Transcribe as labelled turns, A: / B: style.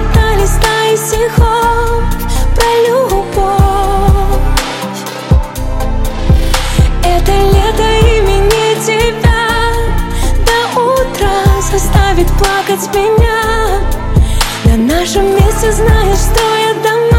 A: детали стаи стихов про любовь. Это лето имени тебя до утра заставит плакать меня. На нашем месте знаешь, строят дома.